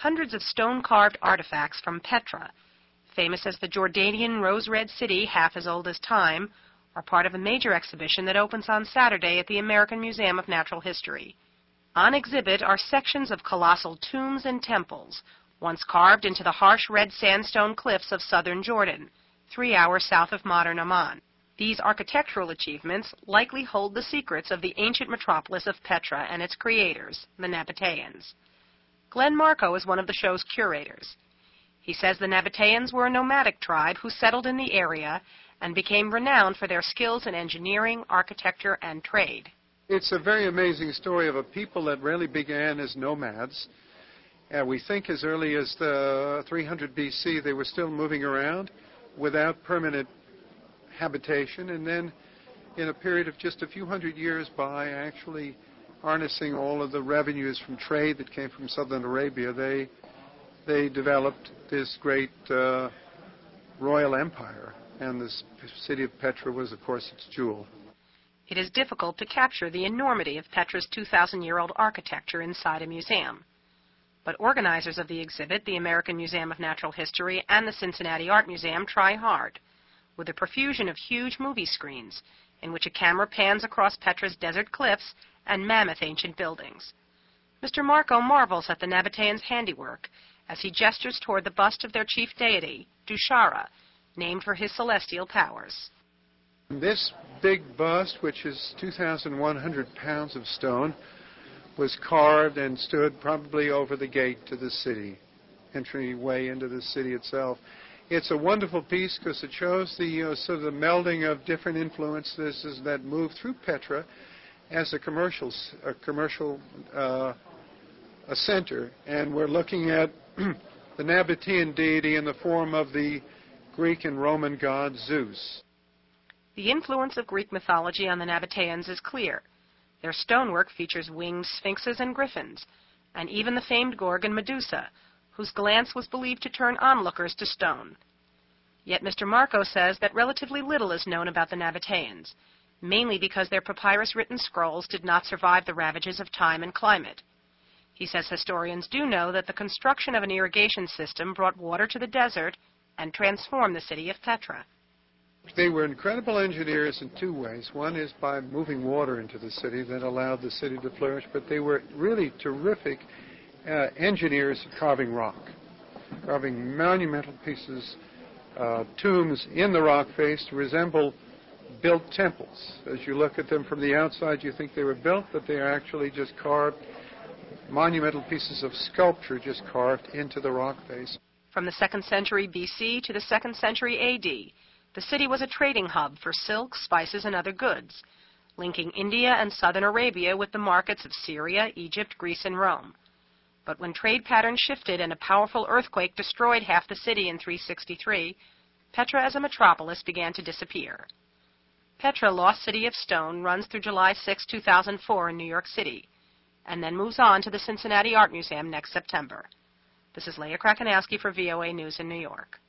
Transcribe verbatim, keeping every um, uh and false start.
Hundreds of stone-carved artifacts from Petra, famous as the Jordanian rose-red city half as old as time, are part of a major exhibition that opens on Saturday at the American Museum of Natural History. On exhibit are sections of colossal tombs and temples, once carved into the harsh red sandstone cliffs of southern Jordan, three hours south of modern Amman. These architectural achievements likely hold the secrets of the ancient metropolis of Petra and its creators, the Nabateans. Glenn Marco is one of the show's curators. He says the Nabateans were a nomadic tribe who settled in the area and became renowned for their skills in engineering, architecture, and trade. It's a very amazing story of a people that really began as nomads. Uh, we think as early as the three hundred B C they were still moving around without permanent habitation, and then in a period of just a few hundred years, by actually harnessing all of the revenues from trade that came from southern Arabia, they they developed this great uh, royal empire, and the city of Petra was, of course, its jewel. It is difficult to capture the enormity of Petra's two thousand year old architecture inside a museum. But organizers of the exhibit, the American Museum of Natural History and the Cincinnati Art Museum, try hard, with a profusion of huge movie screens in which a camera pans across Petra's desert cliffs and mammoth ancient buildings. Mister Marco marvels at the Nabateans' handiwork as he gestures toward the bust of their chief deity, Dushara, named for his celestial powers. This big bust, which is two thousand one hundred pounds of stone, was carved and stood probably over the gate to the city, entryway into the city itself. It's a wonderful piece because it shows the uh, sort of the melding of different influences that move through Petra as a commercial, a commercial uh, a center, and we're looking at the Nabatean deity in the form of the Greek and Roman god Zeus. The influence of Greek mythology on the Nabateans is clear. Their stonework features winged sphinxes and griffins, and even the famed Gorgon Medusa, whose glance was believed to turn onlookers to stone. Yet Mister Marco says that relatively little is known about the Nabateans, mainly because their papyrus-written scrolls did not survive the ravages of time and climate. He says historians do know that the construction of an irrigation system brought water to the desert and transformed the city of Petra. They were incredible engineers in two ways. One is by moving water into the city that allowed the city to flourish, but they were really terrific uh, engineers of carving rock, carving monumental pieces, uh, tombs in the rock face to resemble built temples. As you look at them from the outside, you think they were built, but they are actually just carved, monumental pieces of sculpture just carved into the rock face. From the second century B C to the second century A D, the city was a trading hub for silk, spices, and other goods, linking India and southern Arabia with the markets of Syria, Egypt, Greece, and Rome. But when trade patterns shifted and a powerful earthquake destroyed half the city in three sixty-three, Petra as a metropolis began to disappear. Petra Lost City of Stone runs through July sixth, two thousand four in New York City, and then moves on to the Cincinnati Art Museum next September. This is Leah Krakanowski for V O A News in New York.